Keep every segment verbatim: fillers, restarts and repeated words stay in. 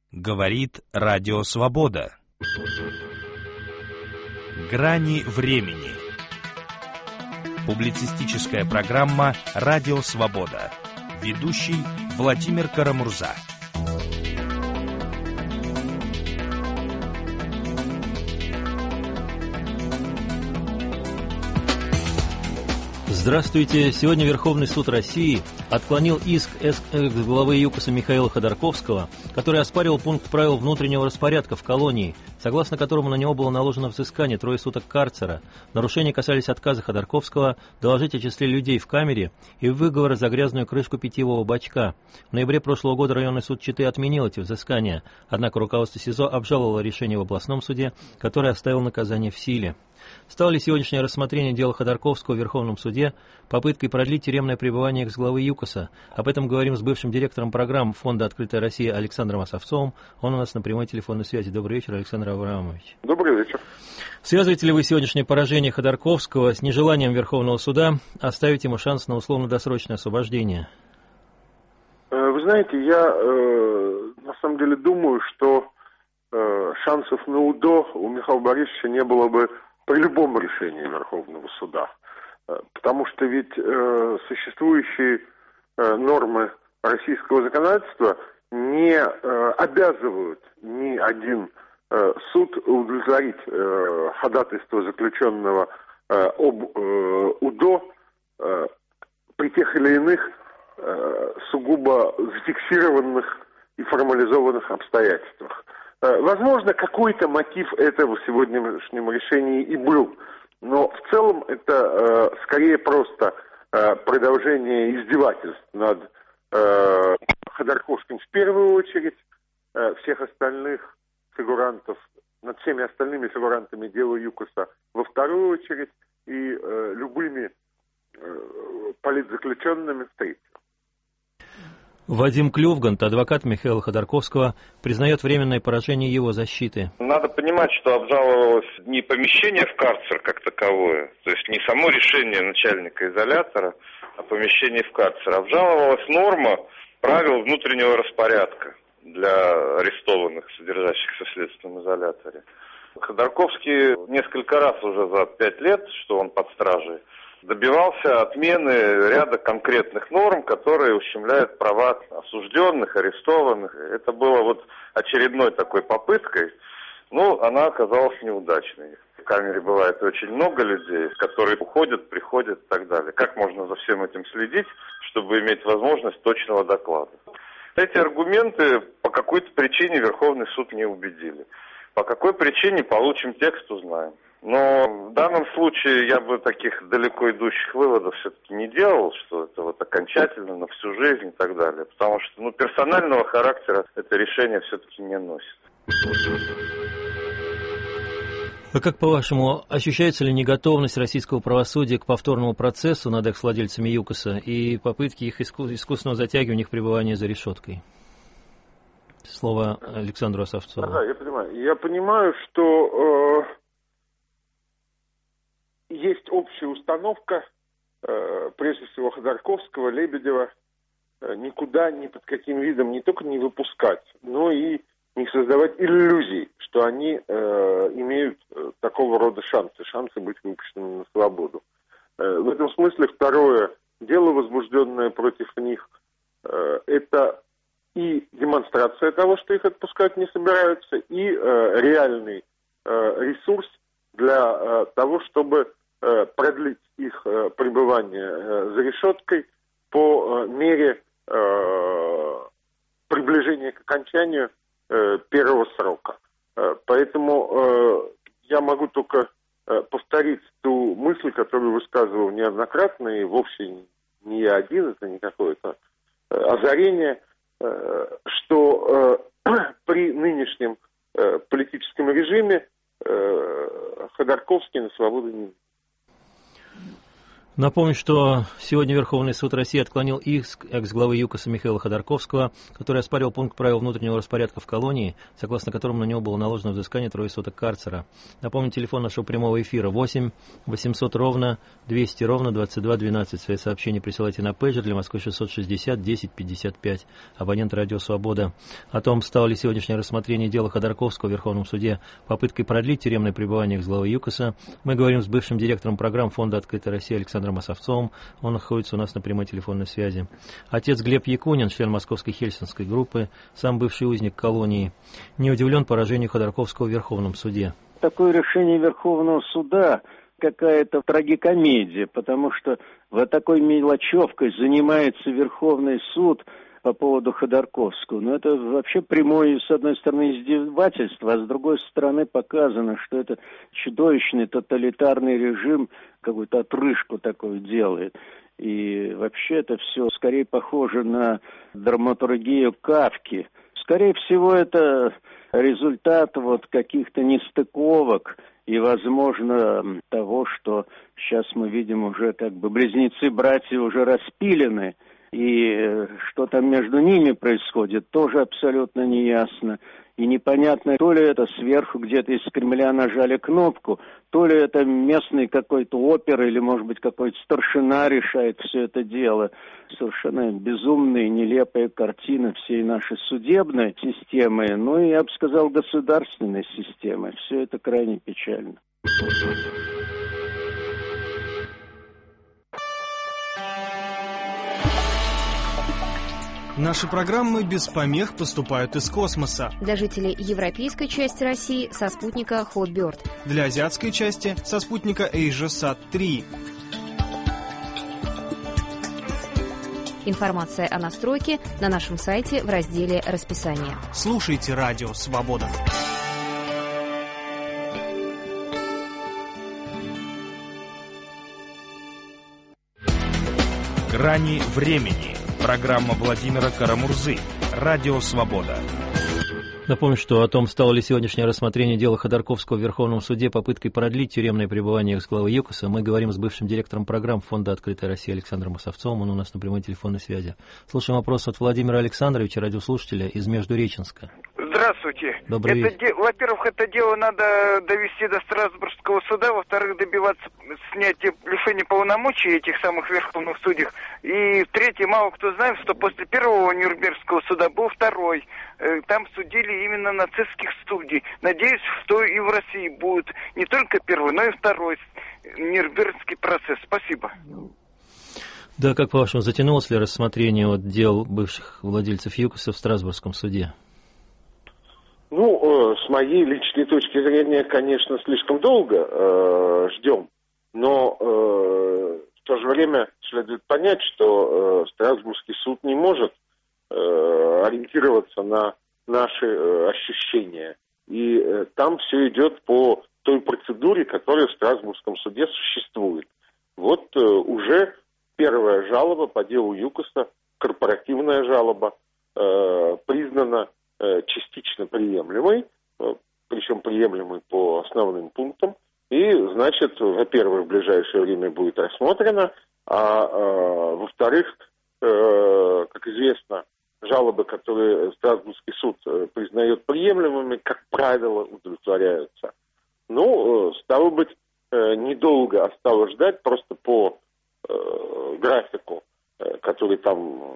Говорит Радио Свобода. Грани времени. Публицистическая программа «Радио Свобода». Ведущий Владимир Карамурза. Здравствуйте. Сегодня Верховный суд России отклонил иск экс-главы ЮКОСа Михаила Ходорковского, который оспаривал пункт правил внутреннего распорядка в колонии, согласно которому на него было наложено взыскание трое суток карцера. Нарушения касались отказа Ходорковского доложить о числе людей в камере и выговора за грязную крышку питьевого бачка. В ноябре прошлого года районный суд Читы отменил эти взыскания, однако руководство СИЗО обжаловало решение в областном суде, который оставил наказание в силе. Стало ли сегодняшнее рассмотрение дела Ходорковского в Верховном суде попыткой продлить тюремное пребывание экс-главы ЮКОСа? Об этом говорим с бывшим директором программ Фонда «Открытая Россия» Александром Осовцовым. Он у нас на прямой телефонной связи. Добрый вечер, Александр Авраамович. Добрый вечер. Связываете ли вы сегодняшнее поражение Ходорковского с нежеланием Верховного суда оставить ему шанс на условно-досрочное освобождение? Вы знаете, я э, на самом деле думаю, что э, шансов на УДО у Михаила Борисовича не было бы при любом решении Верховного суда. Потому что ведь э, существующие э, нормы российского законодательства не э, обязывают ни один э, суд удовлетворить э, ходатайство заключенного э, об э, УДО э, при тех или иных э, сугубо зафиксированных и формализованных обстоятельствах. Возможно, какой-то мотив этого в сегодняшнем решении и был, но в целом это э, скорее просто э, продолжение издевательств над э, Ходорковским в первую очередь, э, всех остальных фигурантов, над всеми остальными фигурантами дела ЮКОСа во вторую очередь и э, любыми э, политзаключенными в третью. Вадим Клювгант, адвокат Михаила Ходорковского, признает временное поражение его защиты. Надо понимать, что обжаловалось не помещение в карцер как таковое, то есть не само решение начальника изолятора, а помещение в карцер. Обжаловалась норма правил внутреннего распорядка для арестованных, содержащихся в следственном изоляторе. Ходорковский несколько раз уже за пять лет, что он под стражей, добивался отмены ряда конкретных норм, которые ущемляют права осужденных, арестованных. Это было вот очередной такой попыткой, но она оказалась неудачной. В камере бывает очень много людей, которые уходят, приходят и так далее. Как можно за всем этим следить, чтобы иметь возможность точного доклада? Эти аргументы по какой-то причине Верховный суд не убедили. По какой причине, получим текст, узнаем. Но в данном случае я бы таких далеко идущих выводов все-таки не делал, что это вот окончательно на всю жизнь и так далее. Потому что ну, персонального характера это решение все-таки не носит. А как, по-вашему, ощущается ли неготовность российского правосудия к повторному процессу над экс-владельцами ЮКОСа и попытки их иску- искусственного затягивания их пребывания за решеткой? Слово Александру Осовцову. Да, я понимаю. Я понимаю, что... Э... Есть общая установка, э, прежде всего, Ходорковского, Лебедева, э, никуда, ни под каким видом не только не выпускать, но и не создавать иллюзий, что они э, имеют э, такого рода шансы, шансы быть выпущенными на свободу. Э, в этом смысле второе дело, возбужденное против них, э, это и демонстрация того, что их отпускать не собираются, и э, реальный э, ресурс для э, того, чтобы э, продлить их э, пребывание э, за решеткой по э, мере э, приближения к окончанию э, первого срока. Э, поэтому э, я могу только э, повторить ту мысль, которую высказывал неоднократно, и вовсе не я один, это не какое-то э, озарение, э, что э, при нынешнем э, политическом режиме Ходорковский на свободу не... Напомню, что сегодня Верховный суд России отклонил иск экс-главы ЮКОСа Михаила Ходорковского, который оспаривал пункт правил внутреннего распорядка в колонии, согласно которому на него было наложено взыскание трое суток карцера. Напомню, телефон нашего прямого эфира восемь восемьсот ровно двести ровно двадцать два двенадцать. Свои сообщения присылайте на пейджер для Москвы шестьсот шестьдесят десять пятьдесят пять. Абонент «Радио Свобода». О том, стало ли сегодняшнее рассмотрение дела Ходорковского в Верховном суде попыткой продлить тюремное пребывание экс-главы ЮКОСа, мы говорим с бывшим директором программ Фонда «Открытая Россия» Александром Осовцовым. Он находится у нас на прямой телефонной связи. Отец Глеб Якунин, член Московской Хельсинской группы, сам бывший узник колонии, не удивлен поражению Ходорковского в Верховном суде. Такое решение Верховного суда какая-то трагикомедия, потому что вот такой мелочевкой занимается Верховный суд по поводу Ходорковского. Но это вообще прямое, с одной стороны, издевательство, а с другой стороны показано, что это чудовищный тоталитарный режим какую-то отрыжку такую делает. И вообще это все скорее похоже на драматургию Кафки. Скорее всего, это результат вот каких-то нестыковок и, возможно, того, что сейчас мы видим уже как бы близнецы-братья уже распилены, и что там между ними происходит, тоже абсолютно неясно. И непонятно, то ли это сверху где-то из Кремля нажали кнопку, то ли это местный какой-то опер или, может быть, какой-то старшина решает все это дело. Совершенно безумная, нелепая картина всей нашей судебной системы, ну и, я бы сказал, государственной системы. Все это крайне печально. Наши программы без помех поступают из космоса. Для жителей европейской части России со спутника Hotbird. Для азиатской части со спутника AsiaSat три. Информация о настройке на нашем сайте в разделе «Расписание». Слушайте «Радио Свобода». «Грани времени». Программа Владимира Карамурзы. «Радио Свобода». Напомню, что о том, стало ли сегодняшнее рассмотрение дела Ходорковского в Верховном суде попыткой продлить тюремное пребывание экс-главы ЮКОСа, мы говорим с бывшим директором программ Фонда «Открытая Россия» Александром Осовцовым. Он у нас на прямой телефонной связи. Слушаем вопрос от Владимира Александровича, радиослушателя из Междуреченска. Здравствуйте. Добрый это вечер. де... Во-первых, это дело надо довести до Страсбургского суда, во-вторых, добиваться снятия лишения полномочий этих самых верховных судей. И в-третьих, мало кто знает, что после первого Нюрнбергского суда был второй. Там судили именно нацистских судей. Надеюсь, что и в России будет не только первый, но и второй Нюрнбергский процесс. Спасибо. Да, как по-вашему, затянулось ли рассмотрение вот дел бывших владельцев ЮКОСа в Страсбургском суде? Ну, э, с моей личной точки зрения, конечно, слишком долго э, ждем, но э, в то же время следует понять, что э, Страсбургский суд не может э, ориентироваться на наши э, ощущения. И э, там все идет по той процедуре, которая в Страсбургском суде существует. Вот э, уже первая жалоба по делу ЮКОСа, корпоративная жалоба, э, признана частично приемлемой, причем приемлемой по основным пунктам, и, значит, во-первых, в ближайшее время будет рассмотрено, а, а во-вторых, э, как известно, жалобы, которые Страсбургский суд признает приемлемыми, как правило, удовлетворяются. Ну, стало быть, недолго осталось ждать, просто по э, графику, который там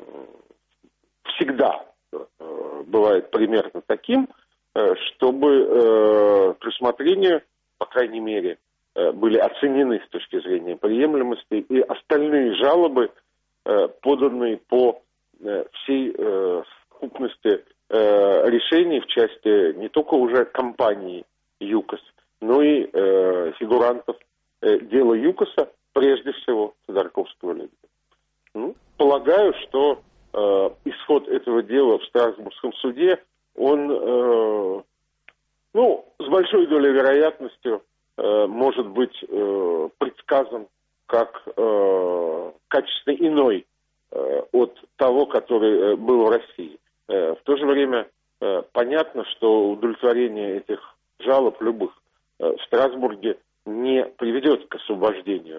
всегда бывает примерно таким, чтобы э, к рассмотрению, по крайней мере, э, были оценены с точки зрения приемлемости и остальные жалобы, э, поданные по э, всей э, совокупности э, решений в части не только уже компании ЮКОС, но и э, фигурантов э, дела ЮКОСа, прежде всего Ходорковского лидера. Ну, полагаю, что Э, исход этого дела в Страсбургском суде, он, э, ну, с большой долей вероятностью э, может быть э, предсказан как э, качественно иной э, от того, который э, был в России. Э, в то же время э, понятно, что удовлетворение этих жалоб любых э, в Страсбурге не приведет к освобождению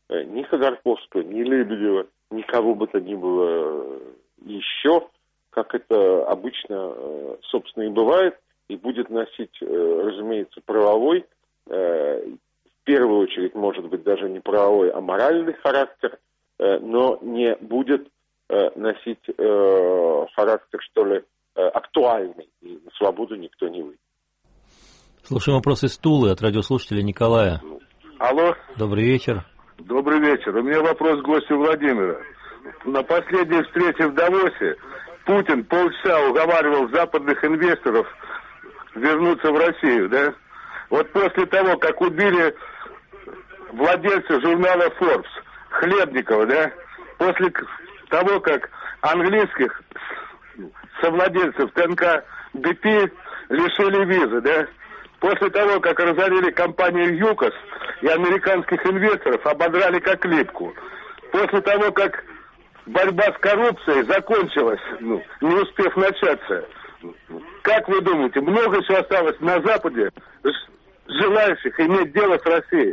ни Ходорковского, ни Лебедева, никого бы то ни было еще, как это обычно, собственно, и бывает, и будет носить, разумеется, правовой, в первую очередь, может быть, даже не правовой, а моральный характер, но не будет носить характер, что ли, актуальный, и на свободу никто не выйдет. Слушаем вопрос из Тулы от радиослушателя Николая. Алло. Добрый вечер. Добрый вечер. У меня вопрос к гостю Владимира. На последней встрече в Давосе Путин полчаса уговаривал западных инвесторов вернуться в Россию, да? Вот после того, как убили владельца журнала Forbes, Хлебникова, да? После того, как английских совладельцев ТНК би пи лишили визы, да? После того, как разорили компанию ЮКОС и американских инвесторов ободрали как липку. После того, как борьба с коррупцией закончилась, ну, не успев начаться. Как вы думаете, много еще осталось на Западе желающих иметь дело с Россией?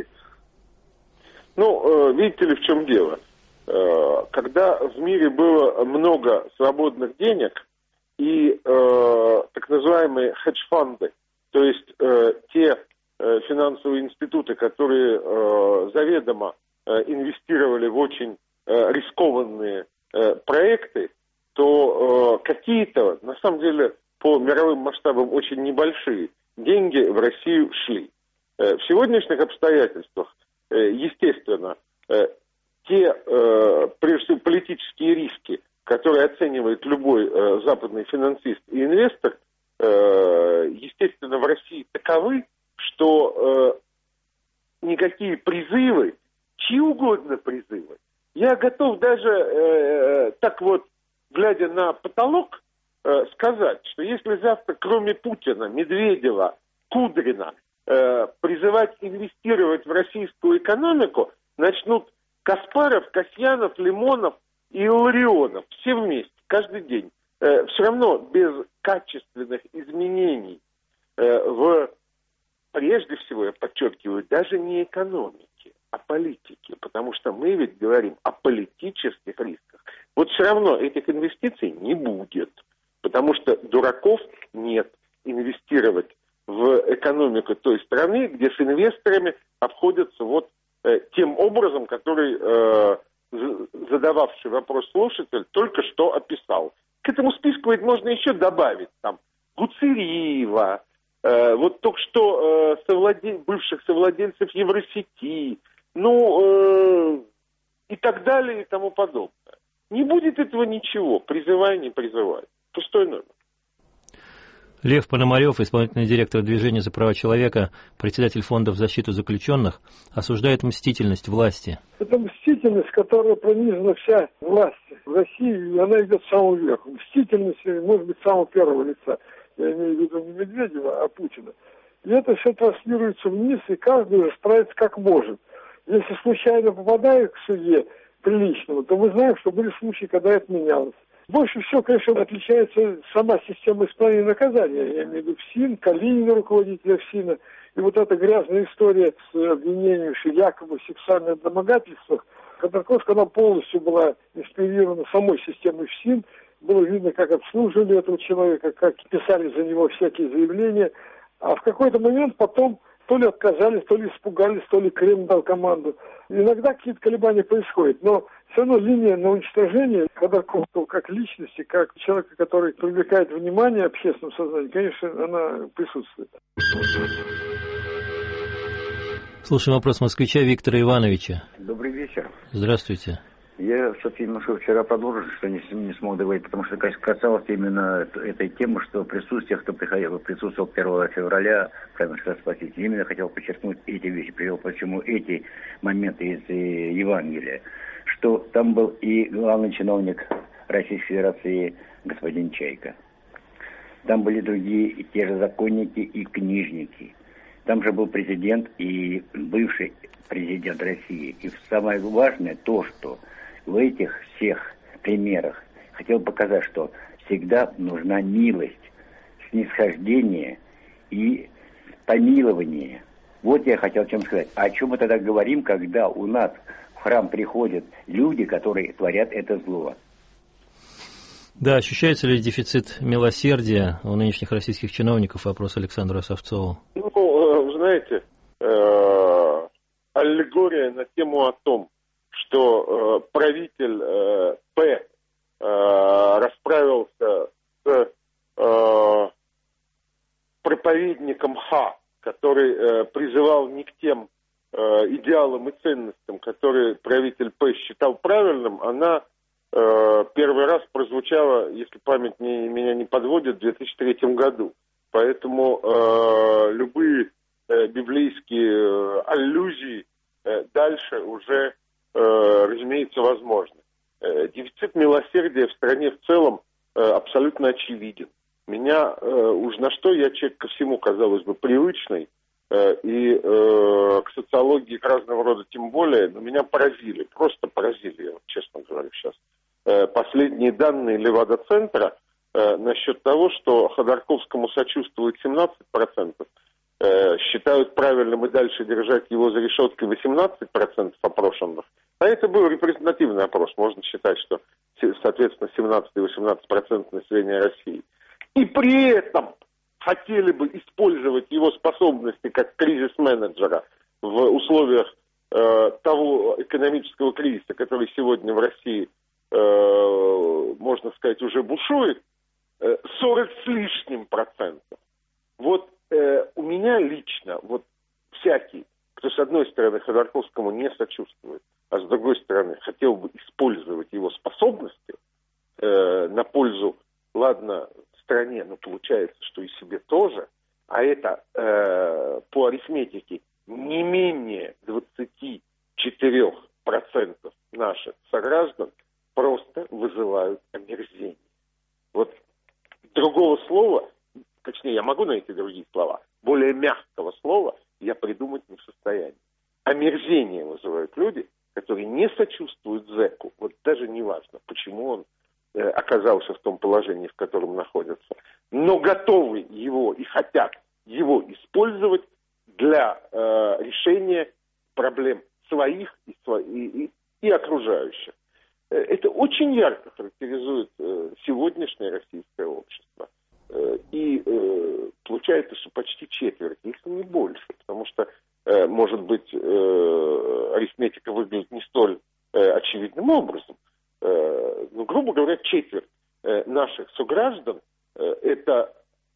Ну, видите ли, в чем дело? Когда в мире было много свободных денег и так называемые хедж-фонды, то есть э, те э, финансовые институты, которые э, заведомо э, инвестировали в очень э, рискованные э, проекты, то э, какие-то, на самом деле, по мировым масштабам очень небольшие деньги в Россию шли. Э, в сегодняшних обстоятельствах, э, естественно, э, те, э, прежде всего, политические риски, которые оценивает любой э, западный финансист и инвестор, естественно, в России таковы, что э, никакие призывы, чьи угодно призывы, я готов даже э, так вот, глядя на потолок, э, сказать, что если завтра, кроме Путина, Медведева, Кудрина, э, призывать инвестировать в российскую экономику, начнут Каспаров, Касьянов, Лимонов и Илларионов все вместе, каждый день. Все равно без качественных изменений в, прежде всего, я подчеркиваю, даже не экономике, а политике, потому что мы ведь говорим о политических рисках. Вот все равно этих инвестиций не будет, потому что дураков нет инвестировать в экономику той страны, где с инвесторами обходятся вот тем образом, который задававший вопрос слушатель только что описал. К этому списку ведь можно еще добавить там Гуцериева, э, вот только что э, совладель... бывших совладельцев Евросети, ну э, и так далее и тому подобное. Не будет этого ничего, призывай, не призывай. Пустой номер. Лев Пономарев, исполнительный директор Движения за права человека, председатель фонда в защиту заключенных, осуждает мстительность власти. Это мстительность, которая пронизана вся власть в России, и она идет с самого верху. Мстительность, может быть, с самого первого лица. Я имею в виду не Медведева, а Путина. И это все транслируется вниз, и каждый справится как может. Если случайно попадаю к суде приличному, то мы знаем, что были случаи, когда это менялось. Больше всего, конечно, отличается сама система исполнения наказания. Я имею в виду ФСИН, Калинина, руководителя ФСИНа. И вот эта грязная история с обвинением, что якобы в сексуальных домогательствах, Ходорковская, она полностью была инспирирована самой системой ФСИН. Было видно, как обслуживали этого человека, как писали за него всякие заявления. А в какой-то момент потом то ли отказались, то ли испугались, то ли Кремль дал команду. Иногда какие-то колебания происходят, но все равно линия на уничтожение Ходорковского как личности, как человека, который привлекает внимание общественного сознания, конечно, она присутствует. Слушаем вопрос москвича Виктора Ивановича. Добрый вечер. Здравствуйте. Я, собственно, немножко вчера продолжил, что не, не смог договорить, потому что касалось именно этой темы, что присутствие, кто приходил, присутствовал первого февраля, прямо сейчас спросить, именно хотел подчеркнуть эти вещи, привел почему эти моменты из э, Евангелия, что там был и главный чиновник Российской Федерации господин Чайка. Там были другие, и те же законники и книжники. Там же был президент и бывший президент России. И самое важное то, что в этих всех примерах хотел показать, что всегда нужна милость, снисхождение и помилование. Вот я хотел чем сказать. А о чем мы тогда говорим, когда у нас в храм приходят люди, которые творят это зло. Да, ощущается ли дефицит милосердия у нынешних российских чиновников? Вопрос Александру Савцову. Ну, вы знаете, э, аллегория на тему о том, что э, правитель э, П э, расправился с э, проповедником Х, который э, призывал не к тем э, идеалам и ценностям, которые правитель П считал правильным, она э, первый раз прозвучала, если память не, меня не подводит, в две тысячи третьем году. Поэтому э, любые э, библейские э, аллюзии э, дальше уже, э, разумеется, возможны. Э, дефицит милосердия в стране в целом э, абсолютно очевиден. Меня э, уж на что, я человек ко всему, казалось бы, привычный, э, и э, к социологии, к разного рода тем более, но меня поразили, просто поразили, я вот, честно говорю, сейчас. Э, последние данные Левада-центра э, насчет того, что Ходорковскому сочувствует семнадцать процентов, э, считают правильным и дальше держать его за решеткой восемнадцать процентов опрошенных. А это был репрезентативный опрос, можно считать, что, соответственно, семнадцать и восемнадцать процентов населения России. И при этом хотели бы использовать его способности как кризис-менеджера в условиях э, того экономического кризиса, который сегодня в России, э, можно сказать, уже бушует, э, сорок с лишним процентов. Вот э, у меня лично, вот всякий, кто с одной стороны Ходорковскому не сочувствует, а с другой стороны хотел бы использовать его способности э, на пользу, ладно, стране, но получается, что и себе тоже, а это э, по арифметике не менее двадцать четыре процента наших сограждан просто вызывают омерзение. Вот другого слова, точнее, я могу найти другие слова, более мягкого слова я придумать не в состоянии. Омерзение вызывают люди, которые не сочувствуют зэку, вот даже не важно, почему он оказался в том положении, в котором находится, но готовы его и хотят его использовать для э, решения проблем своих и, и, и, и окружающих. Это очень ярко характеризует э, сегодняшнее российское общество. Э, и э, получается, что почти четверть, если не больше, потому что, э, может быть, э, арифметика выглядит не столь э, очевидным образом. Ну, грубо говоря, четверть наших сограждан – это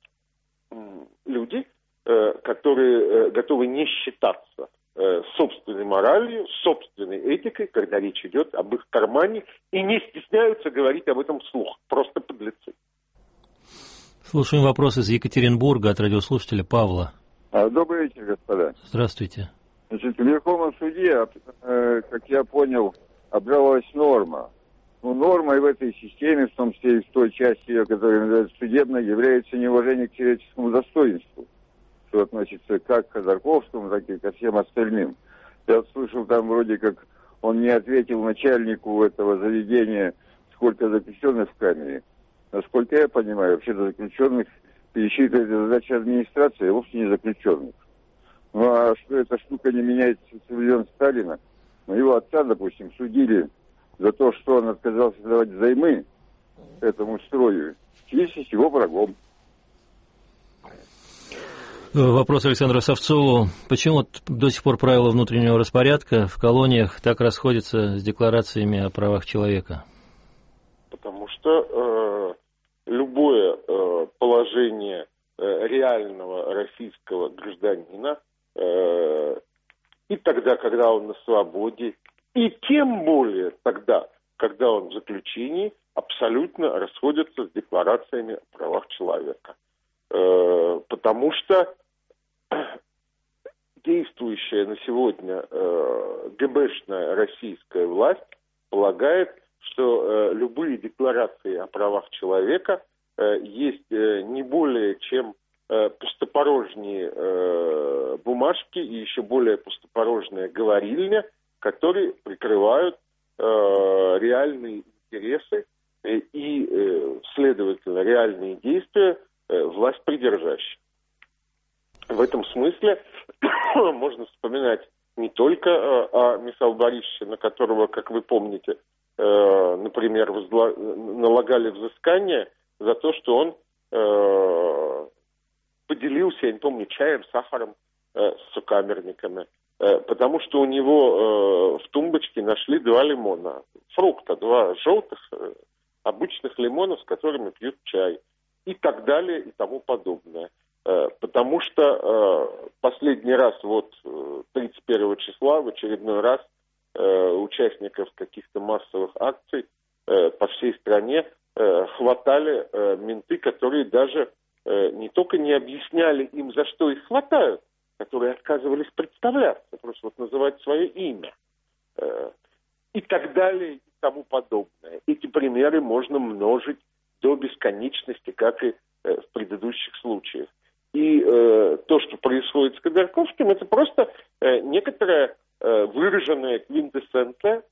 люди, которые готовы не считаться собственной моралью, собственной этикой, когда речь идет об их кармане, и не стесняются говорить об этом вслух. Просто подлецы. Слушаем вопрос из Екатеринбурга от радиослушателя Павла. Добрый вечер, господа. Здравствуйте. Значит, в Верховном суде, как я понял, обжаловалась норма. Ну, нормой в этой системе, в том числе и в той части ее, которая называется судебной, является неуважение к человеческому достоинству, что относится как к Ходорковскому, так и ко всем остальным. Я слышал, там вроде как он не ответил начальнику этого заведения, сколько заключенных в камере. Насколько я понимаю, вообще-то заключенных пересчитывает задача администрации, а вовсе не заключенных. Ну, а что эта штука не меняется со времен Сталина? Ну, его отца, допустим, судили за то, что он отказался давать взаймы этому строю, числись его врагом. Вопрос Александру Савцову. Почему до сих пор правила внутреннего распорядка в колониях так расходятся с декларациями о правах человека? Потому что э, любое э, положение э, реального российского гражданина э, и тогда, когда он на свободе, и тем более тогда, когда он в заключении, абсолютно расходятся с декларациями о правах человека. Э, потому что действующая на сегодня э, ГБшная российская власть полагает, что э, любые декларации о правах человека э, есть э, не более чем э, пустопорожние э, бумажки и еще более пустопорожная говорильня, которые прикрывают э, реальные интересы э, и, э, следовательно, реальные действия э, власть придержащих. В этом смысле можно вспоминать не только о Михаиле Борисовиче, на которого, как вы помните, например, возла... налагали взыскание за то, что он поделился, я не помню, чаем, сахаром с сокамерниками, потому что у него в тумбочке нашли два лимона, фрукта, два желтых обычных лимонов, с которыми пьют чай, и так далее, и тому подобное. Потому что последний раз, вот тридцать первого числа, в очередной раз участников каких-то массовых акций по всей стране хватали менты, которые даже не только не объясняли им, за что их хватают, которые отказывались представляться, просто вот называть свое имя, и так далее, и тому подобное. Эти примеры можно множить до бесконечности, как и в предыдущих случаях. И э, то, что происходит с Ходорковским, это просто э, некоторая э, выраженная квинтэссенция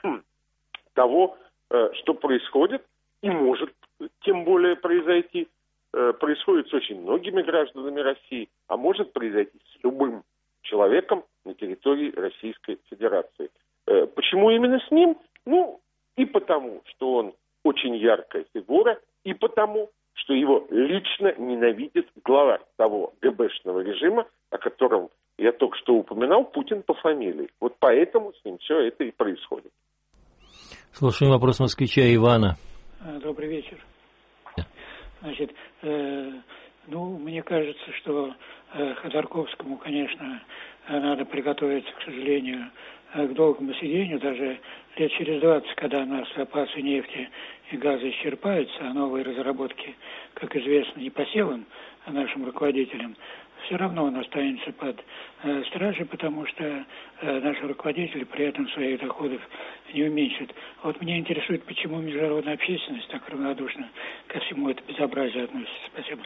того, э, что происходит и может тем более произойти. Э, происходит с очень многими гражданами России, а может произойти с любым человеком на территории Российской Федерации. Э, почему именно с ним? Ну, и потому, что он очень яркая фигура, и потому, что его лично ненавидит глава того ГБшного режима, о котором я только что упоминал, Путин по фамилии. Вот поэтому с ним все это и происходит. Слушаем вопрос москвича Ивана. Добрый вечер. Значит, э, ну, мне кажется, что э, Ходорковскому, конечно, надо приготовиться, к сожалению, к долгому сидению, даже лет через двадцать, когда у нас запасы нефти и газа исчерпаются, а новые разработки, как известно, не по силам нашим руководителям, все равно он останется под э, стражей, потому что э, наши руководители при этом своих доходов не уменьшат. Вот меня интересует, почему международная общественность так равнодушно ко всему это безобразию относится. Спасибо.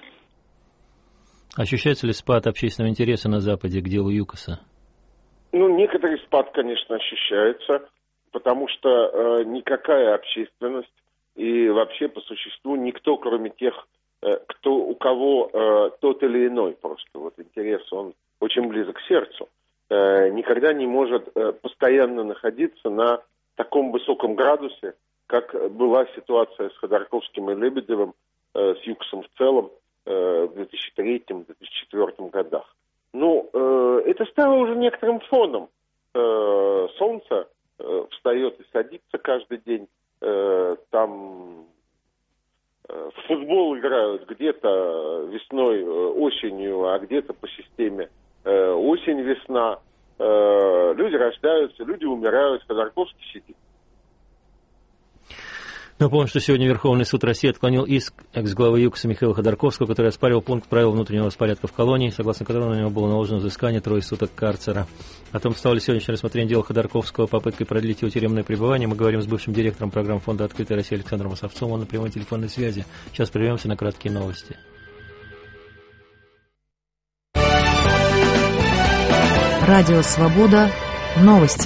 Ощущается ли спад общественного интереса на Западе к делу ЮКОСа? Ну, некоторый спад, конечно, ощущается, потому что э, никакая общественность и вообще по существу никто, кроме тех, э, кто, у кого э, тот или иной просто вот интерес, он очень близок к сердцу, э, никогда не может э, постоянно находиться на таком высоком градусе, как была ситуация с Ходорковским и Лебедевым, э, с ЮКОСом в целом э, в две тысячи третьем — две тысячи четвёртом годах. Ну, э, это стало уже некоторым фоном. Э, солнце э, встает и садится каждый день. Э, там э, в футбол играют где-то весной, э, осенью, а где-то по системе э, осень-весна. Э, люди рождаются, люди умирают. Ходорковский сидит. Напомню, что сегодня Верховный суд России отклонил иск экс-главы ЮКОСа Михаила Ходорковского, который оспаривал пункт правил внутреннего распорядка в колонии, согласно которому на него было наложено взыскание трое суток карцера. О том, стало ли сегодняшнее рассмотрение дела Ходорковского попыткой продлить его тюремное пребывание, мы говорим с бывшим директором программы фонда «Открытая Россия» Александром Осовцовым. Он на прямой телефонной связи. Сейчас прервемся на краткие новости. Радио «Свобода». Новости.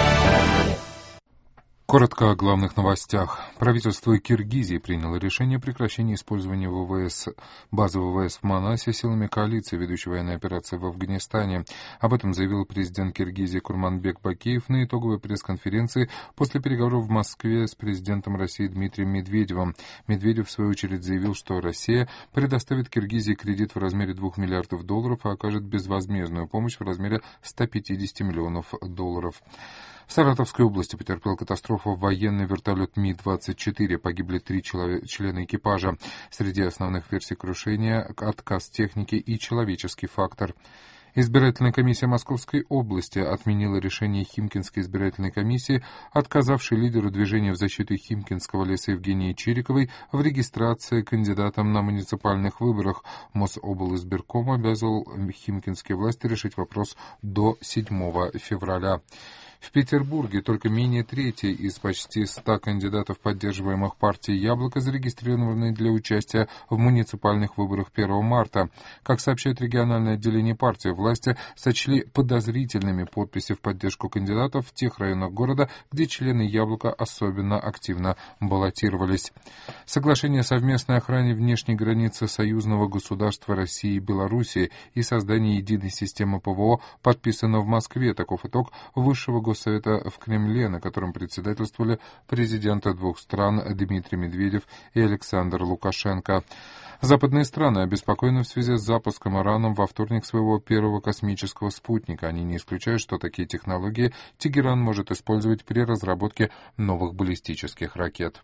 Коротко о главных новостях. Правительство Киргизии приняло решение о прекращении использования ВВС, базы ВВС в Манасе силами коалиции, ведущей военной операции в Афганистане. Об этом заявил президент Киргизии Курманбек Бакиев на итоговой пресс-конференции после переговоров в Москве с президентом России Дмитрием Медведевым. Медведев, в свою очередь, заявил, что Россия предоставит Киргизии кредит в размере двух миллиардов долларов и окажет безвозмездную помощь в размере ста пятидесяти миллионов долларов. В Саратовской области потерпел катастрофу военный вертолет Ми двадцать четыре. Погибли три человек, члена экипажа. Среди основных версий крушения — отказ техники и человеческий фактор. Избирательная комиссия Московской области отменила решение Химкинской избирательной комиссии, отказавшей лидеру движения в защиту Химкинского леса Евгении Чириковой в регистрации кандидатом на муниципальных выборах. Мособлизбирком обязал химкинские власти решить вопрос до седьмого февраля. В Петербурге только менее трети из почти ста кандидатов, поддерживаемых партией «Яблоко», зарегистрированы для участия в муниципальных выборах первого марта. Как сообщает региональное отделение партии, власти сочли подозрительными подписи в поддержку кандидатов в тех районах города, где члены «Яблока» особенно активно баллотировались. Соглашение о совместной охране внешней границы союзного государства России и Белоруссии и создании единой системы ПВО подписано в Москве. Таков итог Высшего Госсовета в Кремле, на котором председательствовали президенты двух стран Дмитрий Медведев и Александр Лукашенко. Западные страны обеспокоены в связи с запуском Ираном во вторник своего первого космического спутника. Они не исключают, что такие технологии Тегеран может использовать при разработке новых баллистических ракет.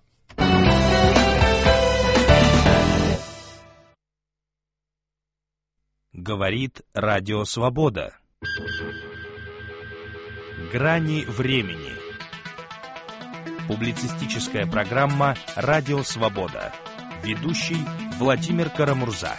Говорит Радио Свобода. Грани времени. Публицистическая программа «Радио Свобода». Ведущий Владимир Карамурза.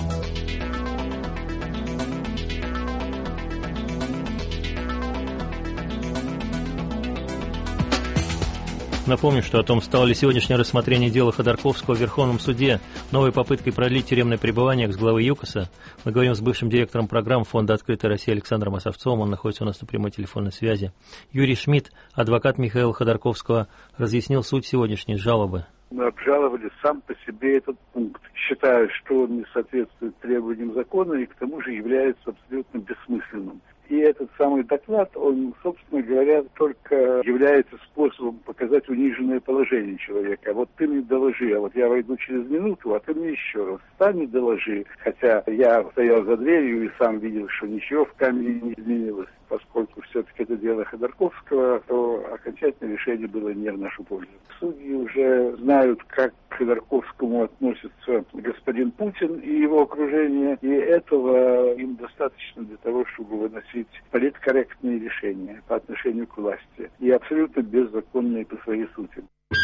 Напомню, что о том, стало ли сегодняшнее рассмотрение дела Ходорковского в Верховном суде новой попыткой продлить тюремное пребывание экс-главы ЮКОСа, мы говорим с бывшим директором программ Фонда «Открытая Россия» Александром Осовцовым. Он находится у нас на прямой телефонной связи. Юрий Шмидт, адвокат Михаила Ходорковского, разъяснил суть сегодняшней жалобы. Мы обжаловали сам по себе этот пункт, считая, что он не соответствует требованиям закона и к тому же является абсолютно бессмысленным. И этот самый доклад, он, собственно говоря, только является способом показать униженное положение человека. А вот ты мне доложи, а вот я войду через минуту, а ты мне еще раз встань и доложи. Хотя я стоял за дверью и сам видел, что ничего в камере не изменилось. Поскольку все-таки это дело Ходорковского, то окончательное решение было не в нашу пользу. Судьи уже знают, как к Ходорковскому относится господин Путин и его окружение, и этого им достаточно для того, чтобы выносить политкорректные решения по отношению к власти и абсолютно беззаконные по своей сути.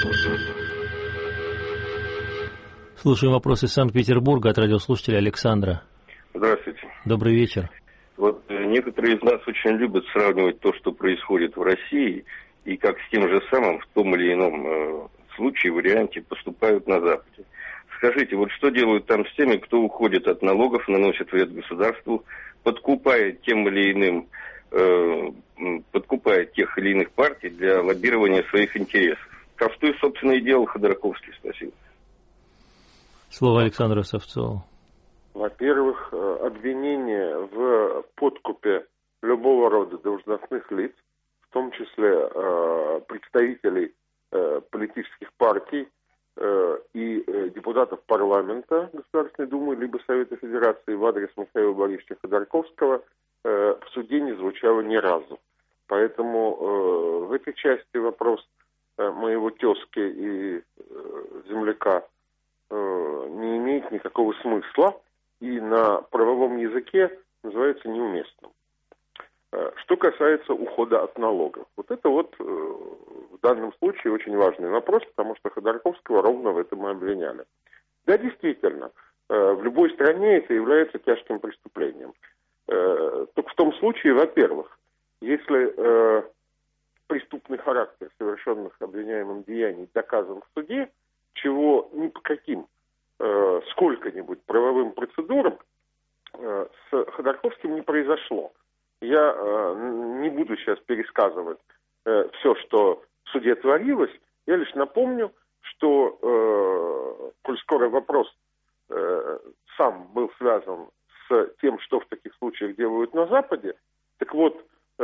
Слушаем вопросы из Санкт-Петербурга от радиослушателя Александра. Здравствуйте. Добрый вечер. Вот некоторые из нас очень любят сравнивать то, что происходит в России, и как с тем же самым в том или ином э, случае, варианте поступают на Западе. Скажите, вот что делают там с теми, кто уходит от налогов, наносит вред государству, подкупает тем или иным, э, подкупает тех или иных партий для лоббирования своих интересов? Как что и, собственно, и делал Ходорковский. Спасибо. Слово Александру Осовцову. Во-первых, обвинение в подкупе любого рода должностных лиц, в том числе э, представителей э, политических партий э, и э, депутатов парламента Государственной Думы либо Совета Федерации в адрес Михаила Борисовича Ходорковского э, в суде не звучало ни разу. Поэтому э, в этой части вопрос э, моего тезки и э, земляка э, не имеет никакого смысла и на правовом языке называется неуместным. Что касается ухода от налогов. Вот это вот э, в данном случае очень важный вопрос, потому что Ходорковского ровно в этом и обвиняли. Да, действительно, э, в любой стране это является тяжким преступлением. Э, только в том случае, во-первых, если э, преступный характер совершенных обвиняемым деяний доказан в суде, чего ни по каким э, сколько-нибудь правовым процедурам э, с Ходорковским не произошло. Я э, не буду сейчас пересказывать э, все, что в суде творилось. Я лишь напомню, что, э, коль скоро вопрос э, сам был связан с тем, что в таких случаях делают на Западе, так вот,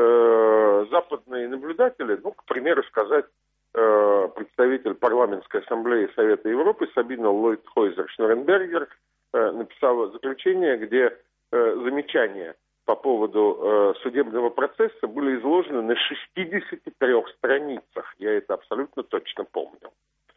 э, западные наблюдатели, ну, к примеру сказать, э, представитель парламентской ассамблеи Совета Европы Сабина Лойд-Хойзер-Шнуренбергер э, написала заключение, где э, замечания по поводу э, судебного процесса были изложены на шестидесяти трёх страницах. Я это абсолютно точно помню.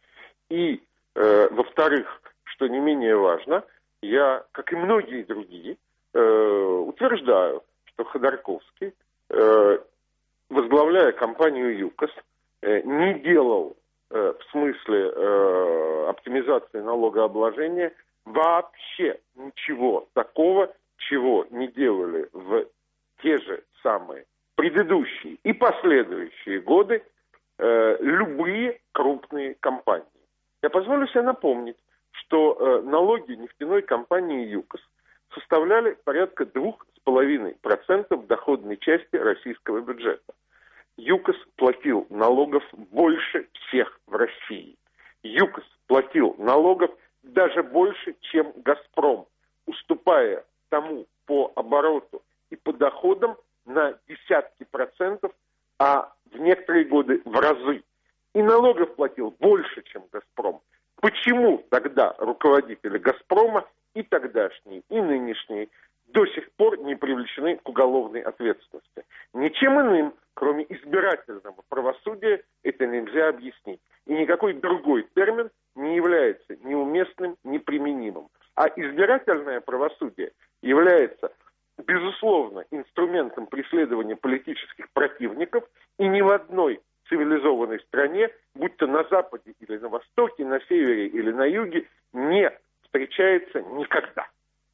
И, э, во-вторых, что не менее важно, я, как и многие другие, э, утверждаю, что Ходорковский, э, возглавляя компанию ЮКОС, э, не делал э, в смысле э, оптимизации налогообложения вообще ничего такого, чего не делали в те же самые предыдущие и последующие годы э, любые крупные компании. Я позволю себе напомнить, что э, налоги нефтяной компании ЮКОС составляли порядка двух с половиной процентов доходной части российского бюджета. ЮКОС платил налогов больше всех в России. ЮКОС платил налогов даже больше, чем «Газпром», уступая тому по обороту и по доходам на десятки процентов, а в некоторые годы в разы. И налогов платил больше, чем «Газпром». Почему тогда руководители «Газпрома» и тогдашние, и нынешние до сих пор не привлечены к уголовной ответственности? Ничем иным, кроме избирательного правосудия, это нельзя объяснить. И никакой другой термин не является неуместным, неприменимым. А избирательное правосудие является, безусловно, инструментом преследования политических противников, и ни в одной цивилизованной стране, будь то на Западе или на Востоке, на Севере или на Юге, не встречается никогда.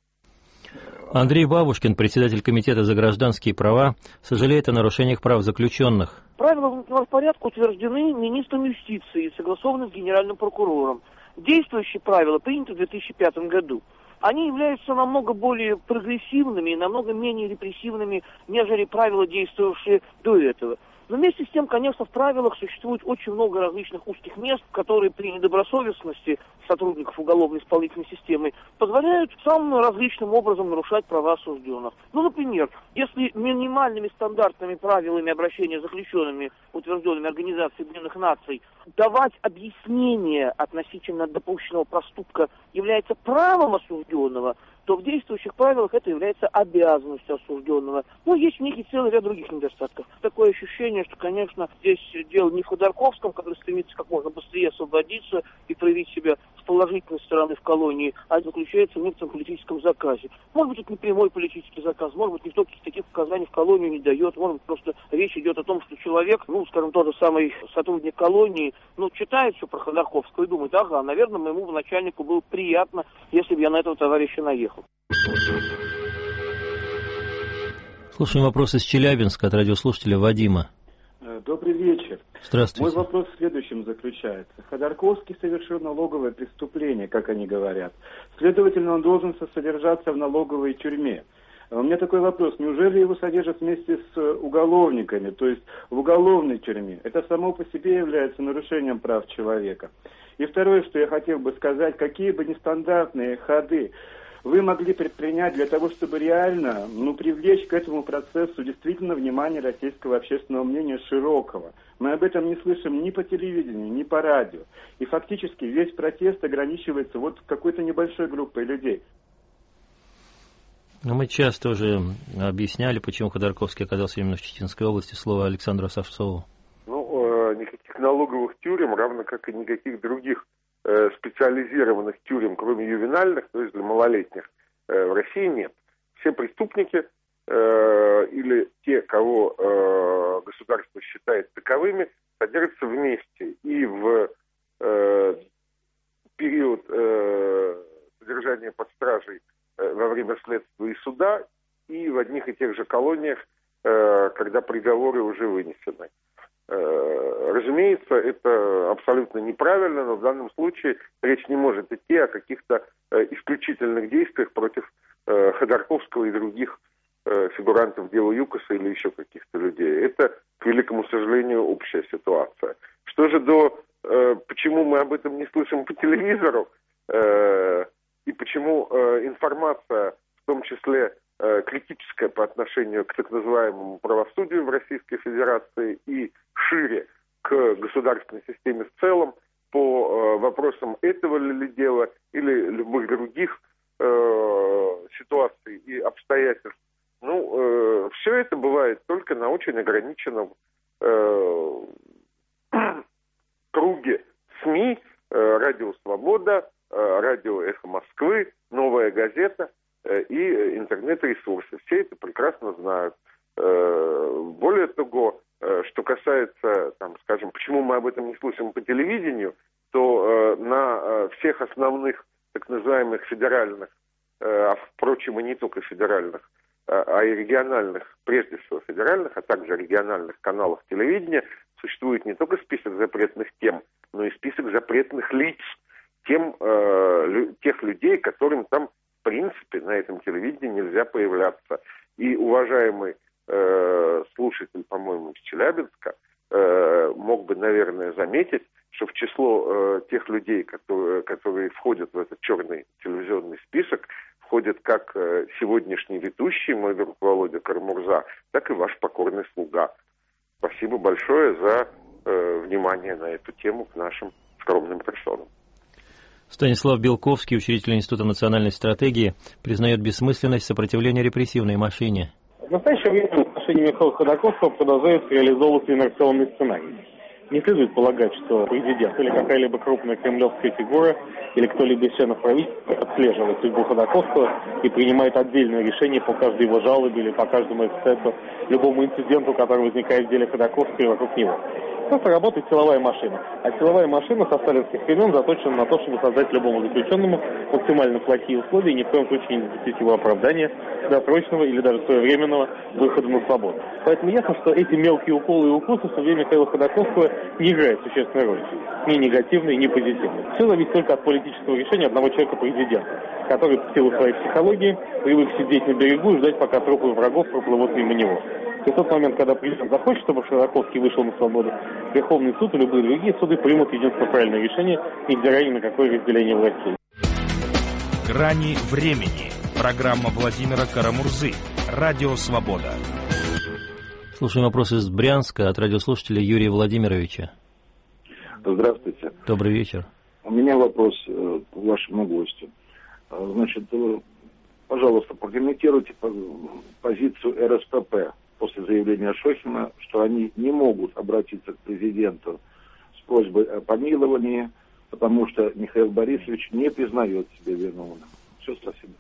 Андрей Бабушкин, председатель Комитета за гражданские права, сожалеет о нарушениях прав заключенных. Правила внутреннего порядка утверждены министром юстиции и согласованы с генеральным прокурором. Действующие правила приняты в две тысячи пятом году. Они являются намного более прогрессивными и намного менее репрессивными, нежели правила, действовавшие до этого. Но вместе с тем, конечно, в правилах существует очень много различных узких мест, которые при недобросовестности сотрудников уголовно-исполнительной системы позволяют самым различным образом нарушать права осужденных. Ну, например, если минимальными стандартными правилами обращения с заключенными, утвержденными Организацией Объединенных Наций, давать объяснение относительно допущенного проступка является правом осужденного, то в действующих правилах это является обязанностью осужденного. Но есть в них и целый ряд других недостатков. Такое ощущение, что, конечно, здесь дело не в Ходорковском, который стремится как можно быстрее освободиться и проявить себя с положительной стороны в колонии, а заключается в некотором политическом заказе. Может быть, это не прямой политический заказ, может быть, никто таких показаний в колонию не дает, может быть, просто речь идет о том, что человек, ну, скажем, тот же самый сотрудник колонии, ну, читает все про Ходорковского и думает, ага, наверное, моему начальнику было приятно, если бы я на этого товарища наехал. Слушаем вопрос из Челябинска от радиослушателя Вадима. Добрый вечер. Здравствуйте. Мой вопрос в следующем заключается. Ходорковский совершил налоговое преступление, как они говорят. Следовательно, он должен содержаться в налоговой тюрьме. У меня такой вопрос. Неужели его содержат вместе с уголовниками, то есть в уголовной тюрьме? Это само по себе является нарушением прав человека. И второе, что я хотел бы сказать, какие бы нестандартные ходы вы могли предпринять для того, чтобы реально, ну, привлечь к этому процессу действительно внимание российского общественного мнения широкого. Мы об этом не слышим ни по телевидению, ни по радио. И фактически весь протест ограничивается вот какой-то небольшой группой людей. Но мы часто уже объясняли, почему Ходорковский оказался именно в Читинской области. Слово Александру Савцову. Ну, никаких налоговых тюрем, равно как и никаких других специализированных тюрем, кроме ювенальных, то есть для малолетних, в России нет. Все преступники э, или те, кого э, государство считает таковыми, содержатся вместе и в э, период э, содержания под стражей э, во время следствия и суда, и в одних и тех же колониях, э, когда приговоры уже вынесены. Разумеется, это абсолютно неправильно, но в данном случае речь не может идти о каких-то исключительных действиях против Ходорковского и других фигурантов дела ЮКОСа или еще каких-то людей. Это, к великому сожалению, общая ситуация. Что же до, почему мы об этом не слышим по телевизору, и почему информация, в том числе критическая по отношению к так называемому правосудию в Российской Федерации и шире к государственной системе в целом по э, вопросам этого ли дела или любых других э, ситуаций и обстоятельств. Ну, э, все это бывает только на очень ограниченном э, круге СМИ, э, Радио Свобода, э, Радио Эхо Москвы, Новая газета и интернет-ресурсы. Все это прекрасно знают. Более того, что касается, там, скажем, почему мы об этом не слышим по телевидению, то на всех основных так называемых федеральных, а впрочем и не только федеральных, а и региональных, прежде всего федеральных, а также региональных каналах телевидения существует не только список запретных тем, но и список запретных лиц, тем, э, тех людей, которым там, в принципе, на этом телевидении нельзя появляться. И уважаемый э, слушатель, по-моему, из Челябинска, э, мог бы, наверное, заметить, что в число э, тех людей, которые, которые входят в этот черный телевизионный список, входят как э, сегодняшний ведущий, мой друг Володя Карамурза, так и ваш покорный слуга. Спасибо большое за э, внимание на эту тему к нашим скромным персонам. Станислав Белковский, учредитель Института национальной стратегии, признает бессмысленность сопротивления репрессивной машине. В настоящее время в отношении Михаила Ходорковского продолжает реализовываться инерционный сценарий. Не следует полагать, что президент или какая-либо крупная кремлевская фигура или кто-либо из членов правительства отслеживает судьбу Ходорковского и принимает отдельное решение по каждой его жалобе или по каждому эксцессу, любому инциденту, который возникает в деле Ходорковского и вокруг него. Просто работает силовая машина. А силовая машина со сталинских времен заточена на то, чтобы создать любому заключенному максимально плохие условия и ни в коем случае не допустить его оправдания, досрочного или даже своевременного выхода на свободу. Поэтому ясно, что эти мелкие уколы и укусы в судьбе Михаила Ходорковского не играют существенной роли. Ни негативной, ни позитивной. Все зависит только от политического решения одного человека-президента, который в силу своей психологии привык сидеть на берегу и ждать, пока трупы врагов проплывут мимо него. И в тот момент, когда президент захочет, чтобы Ходорковский вышел на свободу, Верховный суд и любые другие суды примут единственно правильное решение, невзирая ни на какое разделение властей. Грани времени. Программа Владимира Карамурзы. Радио «Свобода». Слушаем вопрос из Брянска от радиослушателя Юрия Владимировича. Здравствуйте. Добрый вечер. У меня вопрос э, к вашему гостю. Значит, э, пожалуйста, прокомментируйте позицию эр эс пэ пэ после заявления Шохина, что они не могут обратиться к президенту с просьбой о помиловании, потому что Михаил Борисович не признает себя виновным. Все, спасибо.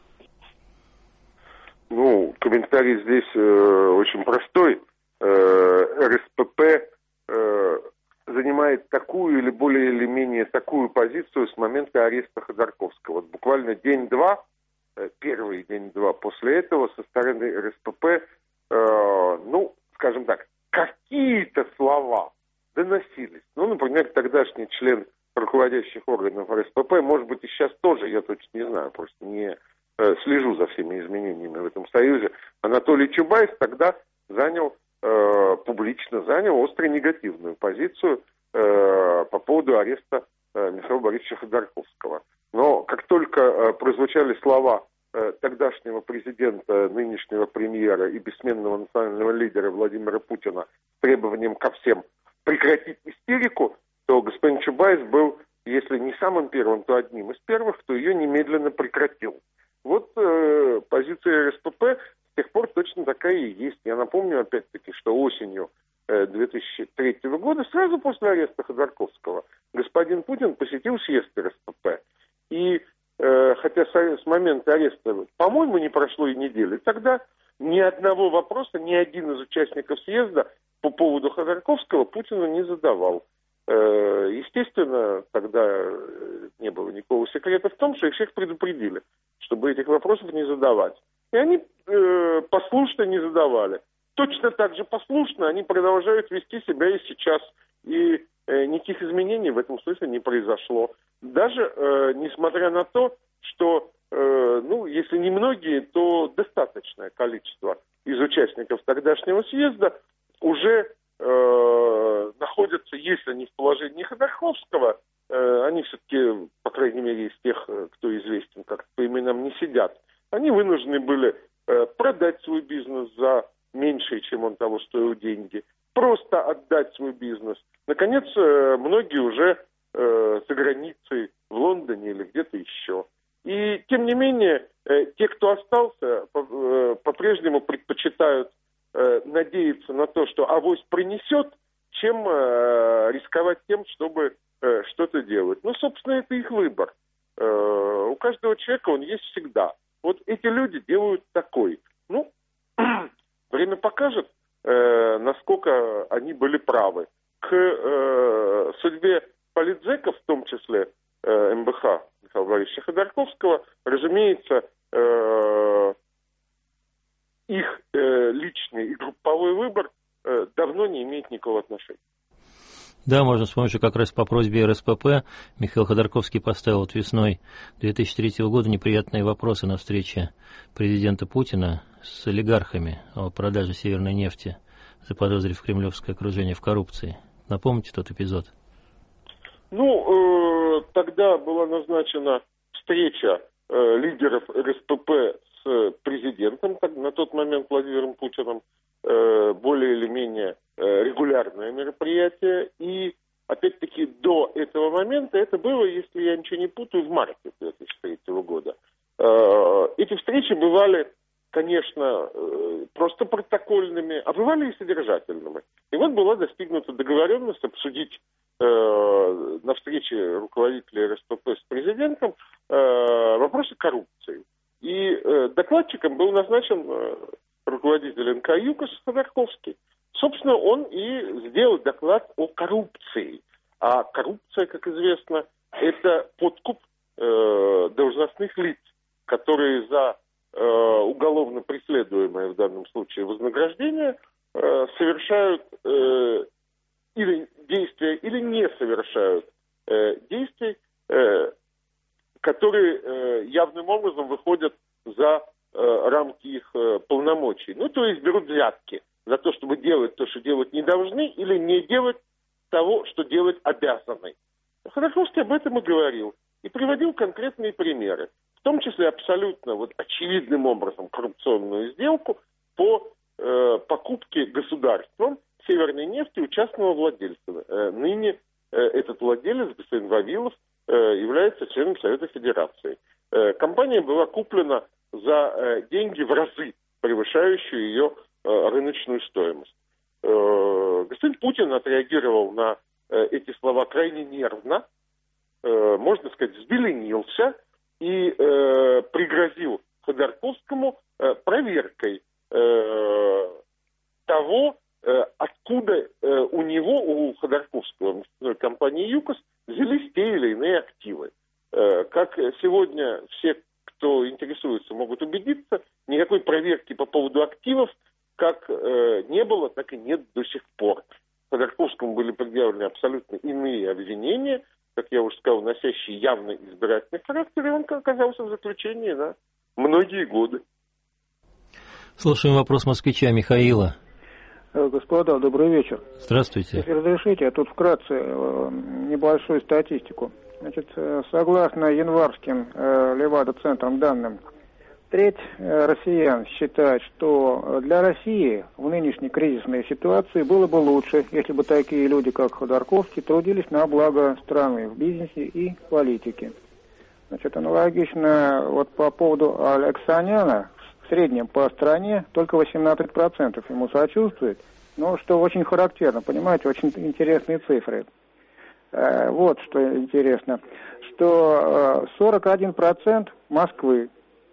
Ну, комментарий здесь э, очень простой. Э, эр эс пэ пэ э, занимает такую или более или менее такую позицию с момента ареста Ходорковского. Вот буквально день-два, э, первый день-два после этого со стороны эр эс пэ пэ Э, ну, скажем так, какие-то слова доносились. Ну, например, тогдашний член руководящих органов эр эс пэ пэ, может быть, и сейчас тоже, я точно не знаю, просто не э, слежу за всеми изменениями в этом союзе. Анатолий Чубайс тогда занял, э, публично занял остро негативную позицию э, по поводу ареста э, Михаила Борисовича Ходорковского. Но как только э, прозвучали слова тогдашнего президента, нынешнего премьера и бессменного национального лидера Владимира Путина с требованием ко всем прекратить истерику, то господин Чубайс был, если не самым первым, то одним из первых, кто ее немедленно прекратил. Вот э, позиция эр эс пэ пэ с тех пор точно такая и есть. Я напомню, опять-таки, что осенью э, две тысячи третьего года, сразу после ареста Ходорковского, господин Путин посетил съезд эр эс пэ пэ. И хотя с момента ареста, по-моему, не прошло и недели, тогда ни одного вопроса ни один из участников съезда по поводу Ходорковского Путину не задавал. Естественно, тогда не было никакого секрета в том, что их всех предупредили, чтобы этих вопросов не задавать. И они послушно не задавали. Точно так же послушно они продолжают вести себя и сейчас. И никаких изменений в этом смысле не произошло. Даже э, несмотря на то, что, э, ну, если не многие, то достаточное количество из участников тогдашнего съезда уже э, находятся, если не в положении Ходорковского, э, они все-таки, по крайней мере, из тех, кто известен, как по именам не сидят, они вынуждены были э, продать свой бизнес за меньшее, чем он того стоил деньги, просто отдать свой бизнес. Наконец, э, многие уже э, за границей, в Лондоне или где-то еще. И, тем не менее, э, те, кто остался, по, э, по-прежнему предпочитают э, надеяться на то, что авось принесет, чем э, рисковать тем, чтобы э, что-то делать. Ну, собственно, это их выбор. Э, у каждого человека он есть всегда. Вот эти люди делают такой. Ну, время покажет, э, насколько они были правы. К э, судьбе политзеков, в том числе э, эм бэ ха Михаила Борисовича Ходорковского, разумеется, э, их личный и групповой выбор э, давно не имеет никакого отношения. Да, можно вспомнить, что как раз по просьбе эр эс пэ пэ Михаил Ходорковский поставил вот весной две тысячи третьего года неприятные вопросы на встрече президента Путина с олигархами о продаже северной нефти, заподозрив кремлевское окружение в коррупции. Напомните тот эпизод? Ну, э, тогда была назначена встреча э, лидеров эр эс пэ пэ с президентом, на тот момент Владимиром Путиным, э, более или менее э, регулярное мероприятие. И, опять-таки, до этого момента, это было, если я ничего не путаю, в марте две тысячи третьего года. Э, эти встречи бывали, конечно, э, просто протокольными, а бывали и содержательными. И вот была достигнута договоренность обсудить э, на встрече руководителей эр эс пэ пэ с президентом э, вопросы коррупции. И э, докладчиком был назначен э, руководитель эн ка ЮКОС Ходорковский. Собственно, он и сделал доклад о коррупции. А коррупция, как известно, это подкуп э, должностных лиц, которые за э, уголовно преследуемое в данном случае вознаграждение э, совершают э, или действия, или не совершают э, действий, э, которые э, явным образом выходят за э, рамки их э, полномочий. Ну, то есть берут взятки за то, чтобы делать то, что делать не должны, или не делать того, что делать обязаны. Ходорковский об этом и говорил. И приводил конкретные примеры. В том числе абсолютно вот, очевидным образом коррупционную сделку по э, покупке государством северной нефти у частного владельца. Э, ныне э, этот владелец, господин Вавилов, э, является членом Совета Федерации. Э, компания была куплена за э, деньги в разы, превышающие ее э, рыночную стоимость. Э, господин Путин отреагировал на э, эти слова крайне нервно, э, можно сказать, взбеленился и э, пригрозил Ходорковскому э, проверкой э, того, э, откуда э, у него, у Ходорковского, в компании ЮКОС, взялись те или иные активы. Э, как сегодня все, кто интересуется, могут убедиться, никакой проверки по поводу активов как э, не было, так и нет до сих пор. Ходорковскому были предъявлены абсолютно иные обвинения, как я уже сказал, носящие явный избирательный характер, и он оказался в заключении на многие годы. Слушаем вопрос москвича Михаила. Господа, добрый вечер. Здравствуйте. Если разрешите, я тут вкратце небольшую статистику. Значит, согласно январским Левада-центрам данным, треть россиян считает, что для России в нынешней кризисной ситуации было бы лучше, если бы такие люди, как Ходорковский, трудились на благо страны в бизнесе и политике. Значит, аналогично вот по поводу Алексаняна, в среднем по стране только восемнадцать процентов ему сочувствует, но что очень характерно, понимаете, очень интересные цифры. Вот что интересно, что сорок один процент Москвы,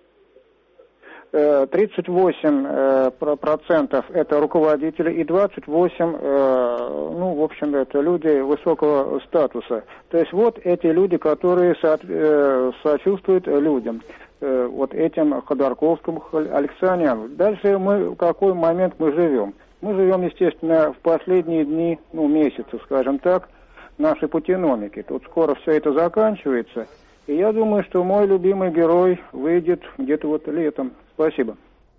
тридцать восемь процентов это руководители и двадцать восемь процентов, ну, в общем, это люди высокого статуса. То есть вот эти люди, которые со- сочувствуют людям, вот этим Ходорковскому, Алексаняну. Дальше мы, в какой момент мы живем? Мы живем, естественно, в последние дни, ну, месяцы, скажем так, нашей путиномики. Тут скоро все это заканчивается. И я думаю, что мой любимый герой выйдет где-то вот летом. Спасибо.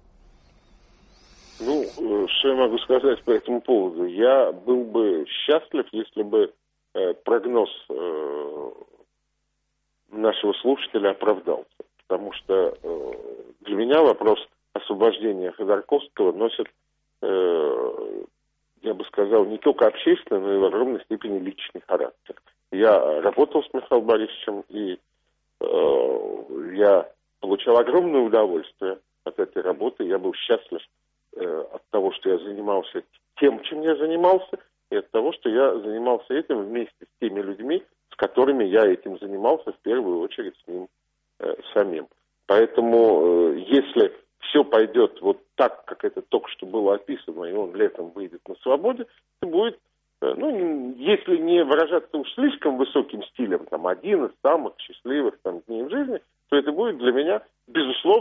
Ну, что я могу сказать по этому поводу? Я был бы счастлив, если бы э, прогноз э, нашего слушателя оправдался. Потому что э, для меня вопрос освобождения Ходорковского носит, э, я бы сказал, не только общественный, но и в огромной степени личный характер. Я работал с Михаилом Борисовичем, и э, я получал огромное удовольствие от этой работы. Я был счастлив э, от того, что я занимался тем, чем я занимался, и от того, что я занимался этим вместе с теми людьми, с которыми я этим занимался, в первую очередь с ним э, самим. Поэтому, э, если все пойдет вот так, как это только что было описано, и он летом выйдет на свободе, это будет, э, ну, если не выражаться уж слишком высоким стилем, там, один из самых счастливых там, дней в жизни, то это будет для меня, безусловно,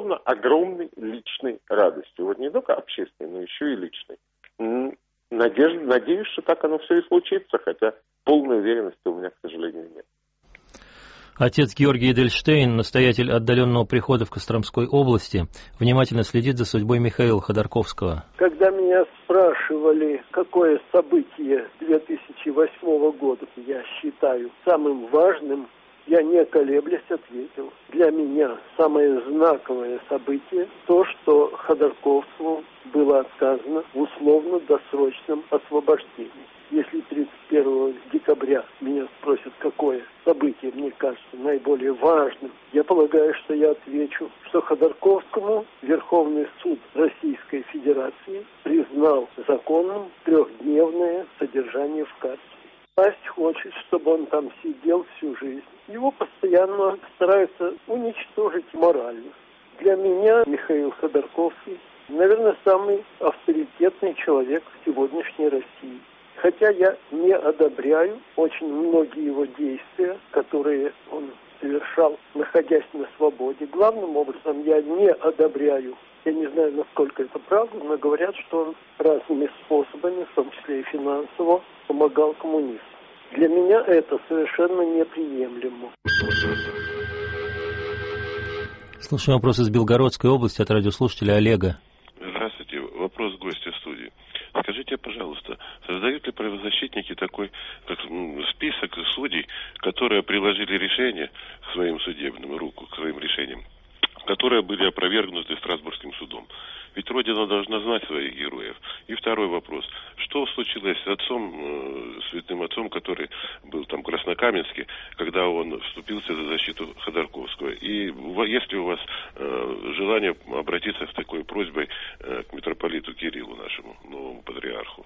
безусловно, огромной личной радостью. Вот не только общественной, но еще и личной. Надеюсь, надеюсь, что так оно все и случится, хотя полной уверенности у меня, к сожалению, нет. Отец Георгий Эдельштейн, настоятель отдаленного прихода в Костромской области, внимательно следит за судьбой Михаила Ходорковского. Когда меня спрашивали, какое событие две тысячи восьмого года я считаю самым важным, я не колеблясь ответил. Для меня самое знаковое событие то, что Ходорковскому было отказано в условно-досрочном освобождении. Если тридцать первого декабря меня спросят, какое событие мне кажется наиболее важным, я полагаю, что я отвечу, что Ходорковскому Верховный суд Российской Федерации признал законным трехдневное содержание в карцере. Власть хочет, чтобы он там сидел всю жизнь. Его постоянно стараются уничтожить морально. Для меня Михаил Ходорковский, наверное, самый авторитетный человек в сегодняшней России. Хотя я не одобряю очень многие его действия, которые он совершал, находясь на свободе. Главным образом я не одобряю, я не знаю, насколько это правда, но говорят, что он разными способами, в том числе и финансово, помогал коммунистам. Для меня это совершенно неприемлемо. Слушаем вопрос из Белгородской области от радиослушателя Олега. Здравствуйте. Вопрос гостя студии. Скажите, пожалуйста, создают ли правозащитники такой как, список судей, которые приложили решение к своим судебным, руку к своим решениям, которые были опровергнуты Страсбургским судом? Ведь Родина должна знать своих героев. И второй вопрос. Что случилось с отцом, э, святым отцом, который был там в Краснокаменске, когда он вступился за защиту Ходорковского? И есть ли у вас э, желание обратиться с такой просьбой э, к митрополиту Кириллу, нашему новому патриарху?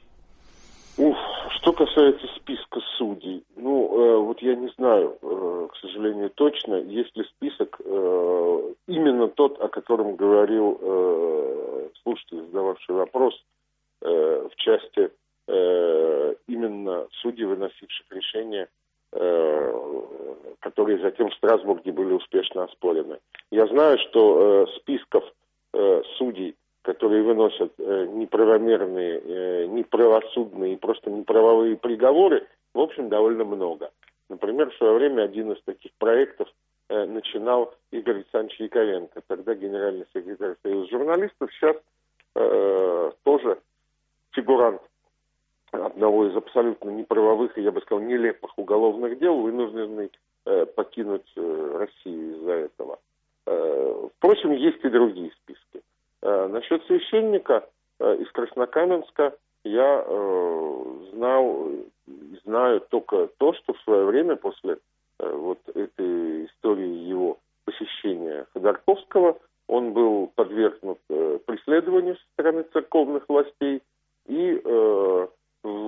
Ух, что касается списка судей, ну, э, вот я не знаю, э, к сожалению, точно, есть ли список э, именно тот, о котором говорил э, слушатель, задававший вопрос, э, в части э, именно судей, выносивших решения, э, которые затем в Страсбурге были успешно оспорены. Я знаю, что э, списков э, судей, которые выносят э, неправомерные, э, неправосудные и просто неправовые приговоры, в общем, довольно много. Например, в свое время один из таких проектов э, начинал Игорь Александрович Яковенко, тогда генеральный секретарь Союза журналистов, сейчас э, тоже фигурант одного из абсолютно неправовых и, я бы сказал, нелепых уголовных дел, вынужденный э, покинуть э, Россию из-за этого. Э, впрочем, есть и другие списки. Насчет священника э, из Краснокаменска я э, знал, знаю только то, что в свое время после э, вот этой истории его посещения Ходорковского он был подвергнут э, преследованию со стороны церковных властей и э, в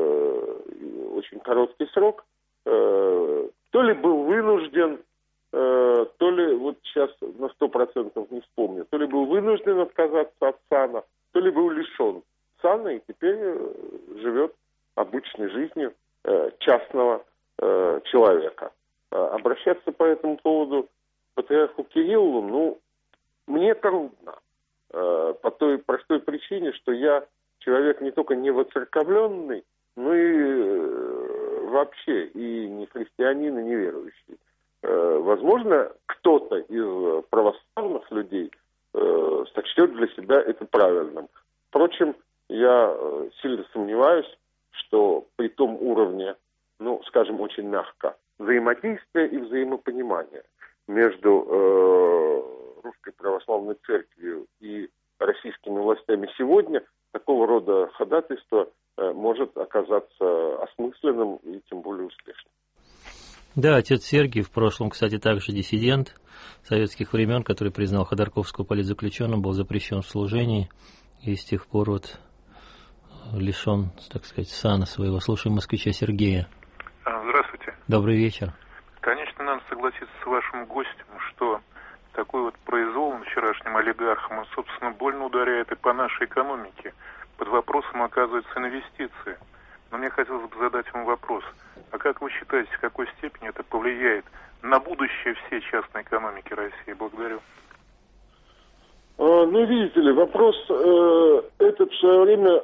э, очень короткий срок э, то ли был вынужден, то ли, вот сейчас на сто процентов не вспомню, то ли был вынужден отказаться от сана, то ли был лишен сана и теперь живет обычной жизнью частного человека. Обращаться по этому поводу к патриарху Кириллу, ну, мне трудно. По той простой причине, что я человек не только не воцерковленный, но и вообще и не христианин, и не верующий. Возможно, кто-то из православных людей э, сочтет для себя это правильным. Впрочем, я сильно сомневаюсь, что при том уровне, ну, скажем, очень мягко, взаимодействия и взаимопонимания между э, Русской Православной Церковью и российскими властями сегодня, такого рода ходатайство э, может оказаться осмысленным и тем более успешным. Да, отец Сергий, в прошлом, кстати, также диссидент советских времен, который признал Ходорковского политзаключенным, был запрещен в служении и с тех пор вот лишен, так сказать, сана своего. Слушаем москвича Сергея. Здравствуйте. Добрый вечер. Конечно, надо согласиться с вашим гостем, что такой вот произвол над вчерашним олигархом, он, собственно, больно ударяет и по нашей экономике. Под вопросом оказываются инвестиции. Но мне хотелось бы задать вам вопрос. А как вы считаете, в какой степени это повлияет на будущее всей частной экономики России? Благодарю. ну, видите ли, вопрос э, этот в свое время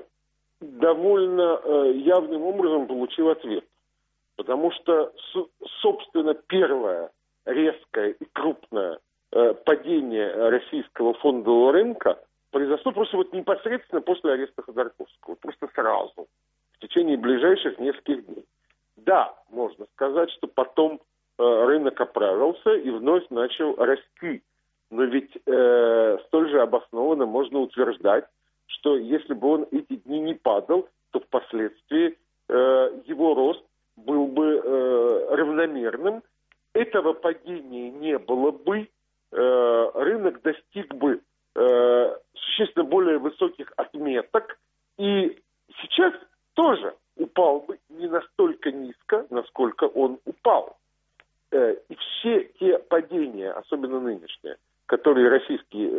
довольно э, явным образом получил ответ. Потому что, с, собственно, первое резкое и крупное э, падение российского фондового рынка произошло просто вот непосредственно после ареста Ходорковского. Просто сразу, в течение ближайших нескольких дней. Да, можно сказать, что потом э, рынок оправился и вновь начал расти. Но ведь э, столь же обоснованно можно утверждать, что если бы он эти дни не падал, то впоследствии э, его рост был бы э, равномерным. Этого падения не было бы, э, рынок достиг бы э, существенно более высоких отметок, и сейчас тоже упал бы не настолько низко, насколько он упал. Э, и все те падения, особенно нынешние, которые российские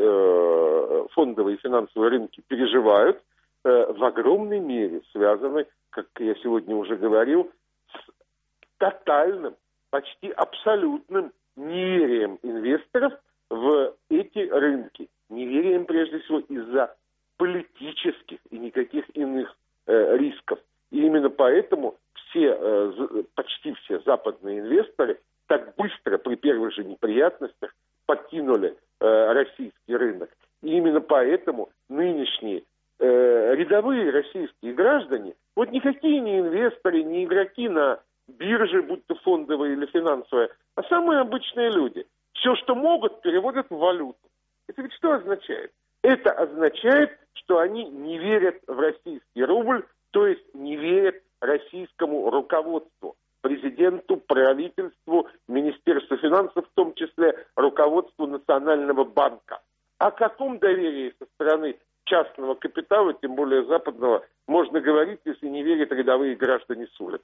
э, фондовые и финансовые рынки переживают, э, в огромной мере связаны, как я сегодня уже говорил, с тотальным, почти абсолютным неверием инвесторов в эти рынки. Неверием, прежде всего, из-за политических и никаких иных э, рисков. И именно поэтому все, э, почти все западные инвесторы так быстро при первых же неприятностях покинули э, российский рынок. И именно поэтому нынешние э, рядовые российские граждане, вот никакие не инвесторы, не игроки на бирже, будь то фондовые или финансовые, а самые обычные люди, все, что могут, переводят в валюту. Это ведь что означает? Это означает, что они не верят в российский рубль, то есть не верят российскому руководству, президенту, правительству, Министерству финансов, в том числе руководству Национального банка. О каком доверии со стороны частного капитала, тем более западного, можно говорить, если не верят рядовые граждане с улицы?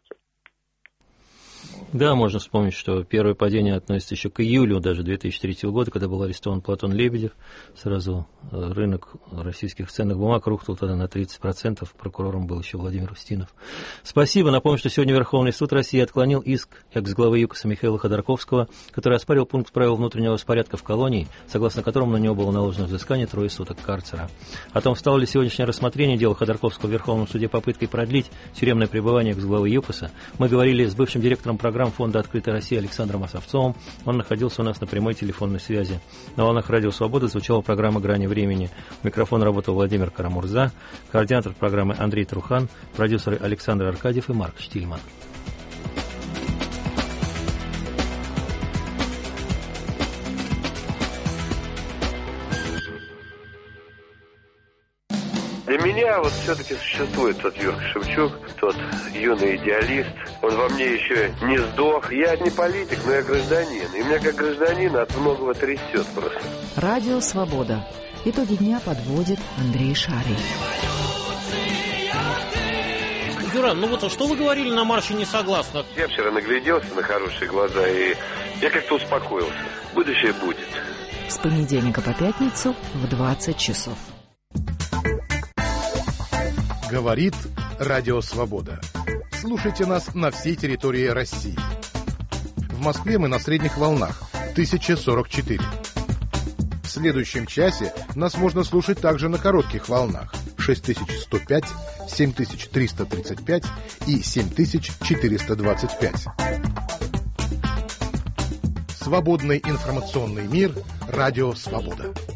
Да, можно вспомнить, что первое падение относится еще к июлю даже две тысячи третьего года, когда был арестован Платон Лебедев. Сразу рынок российских ценных бумаг рухнул тогда на тридцать процентов. Прокурором был еще Владимир Устинов. Спасибо. Напомню, что сегодня Верховный суд России отклонил иск экс-главы ЮКОСа Михаила Ходорковского, который оспаривал пункт правил внутреннего распорядка в колонии, согласно которому на него было наложено взыскание трое суток карцера. О том, стало ли сегодняшнее рассмотрение дела Ходорковского в Верховном суде попыткой продлить тюремное пребывание экс-главы ЮКОСа, мы говорили с бывшим директором программ Фонда «Открытая Россия» Александром Осовцовым. Он находился у нас на прямой телефонной связи. На волнах Радио Свобода звучала программа «Грани времени». У микрофона работал Владимир Карамурза, координатор программы Андрей Трухан, продюсеры Александр Аркадьев и Марк Штильман. Для меня вот все-таки существует тот Юрка Шевчук, тот юный идеалист. Он во мне еще не сдох. Я не политик, но я гражданин. И меня как гражданина от многого трясет просто. Радио «Свобода». Итоги дня подводит Андрей Шарий. Юран, ну вот что вы говорили на марше несогласных? Я вчера нагляделся на хорошие глаза, и я как-то успокоился. Будущее будет. С понедельника по пятницу в двадцать часов. Говорит Радио Свобода. Слушайте нас на всей территории России. В Москве мы на средних волнах тысяча сорок четыре. В следующем часе нас можно слушать также на коротких волнах шесть тысяч сто пять, семь тысяч триста тридцать пять и семь тысяч четыреста двадцать пять. Свободный информационный мир. Радио Свобода.